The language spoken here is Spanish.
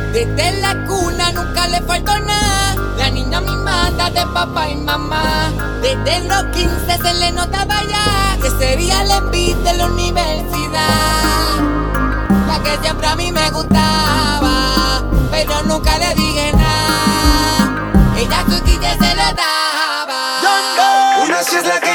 Desde la cuna nunca le faltó nada. La niña mimada de papá y mamá. Desde los 15 se le notaba ya que sería la envidia de la universidad. La que siempre a mí me gustaba, pero nunca le dije nada. Ella su guille se le daba. Una sí es la que